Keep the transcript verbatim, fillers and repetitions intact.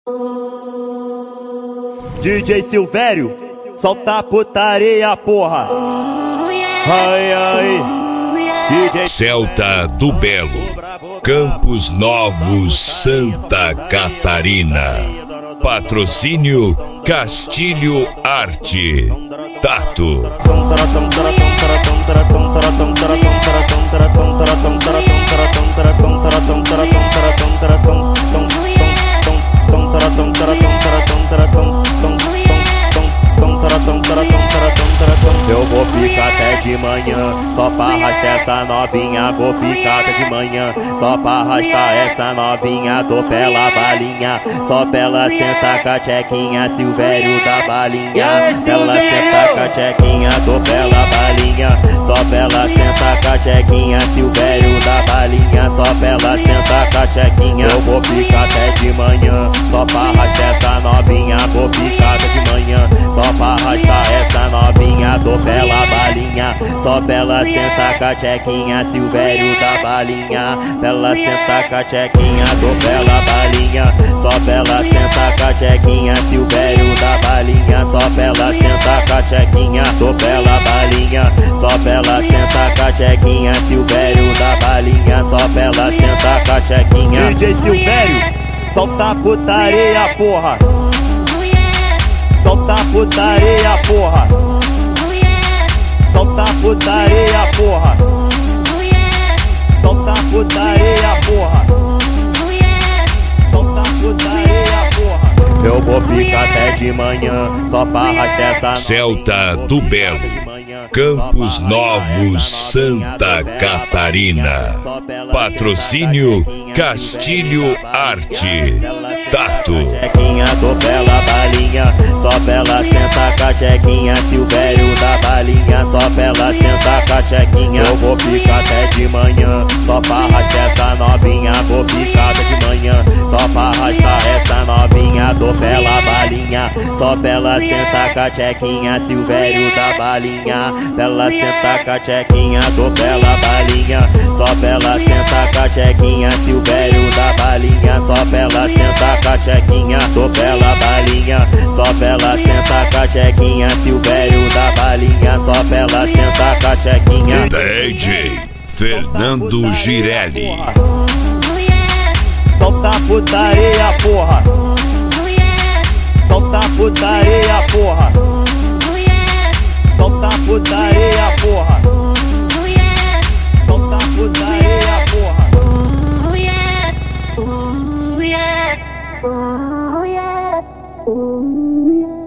D J Silvério, solta a putaria, porra. Ai, ai. D J Celta do Belo, Campos Novos, Santa Catarina. Patrocínio Castilho Arte. Tato. Eu vou ficar até de manhã, só pra arrastar essa novinha. Vou ficar até de manhã, só pra arrastar essa novinha. Dou pela balinha, só pela senta com a tchequinha. Silvério da balinha, ela senta com a tchequinha. Dou pela balinha, só pela senta com a tchequinha. Silvério da balinha, só pela senta com a tchequinha. Eu vou ficar até de manhã, só pra arrastar essa novinha. Vou ficar até de manhã, só pra arrastar essa novinha. Dou pela balinha, só pela senta com a tchequinha. Silvério da balinha, pela senta com a tchequinha. Dou pela balinha, só pela senta com a tchequinha. Silvério da balinha, só pela senta com a tchequinha. Dou pela balinha, só pela senta com a tchequinha. Silvério da balinha, só pela senta com a tchequinha. D J Silvério, solta a putaria, porra. Solta a putaria, porra. Solta a putaria, porra. Solta a putaria, porra. Solta a putaria, porra. Eu vou ficar até de manhã, só pra arrastar essa Celta do Belo, Campos Novos, Santa Catarina. Patrocínio Castilho Arte. Tato. Dou pela balinha, só pela senta com a tchequinha. Silvério da balinha, só pela senta com a tchequinha. Eu vou ficar até de manhã, só pra arrastar essa novinha. Vou ficar até de manhã, só pra arrastar essa novinha. Dou pela balinha, só pela senta com a tchequinha. Silvério da balinha, pela senta com a tchequinha. Dou pela balinha, só pela senta com a tchequinha. Silvério da balinha, só pela senta com a tchequinha. Dou pela balinha, só pela senta com a tchequinha. Silvério da balinha, só pela senta com a tchequinha. D J Fernando Girelli. Solta a putaria, porra. Solta a putaria, porra. Solta a putaria, porra. Solta a putaria, porra. Ooh yeah, ooh yeah, ooh yeah.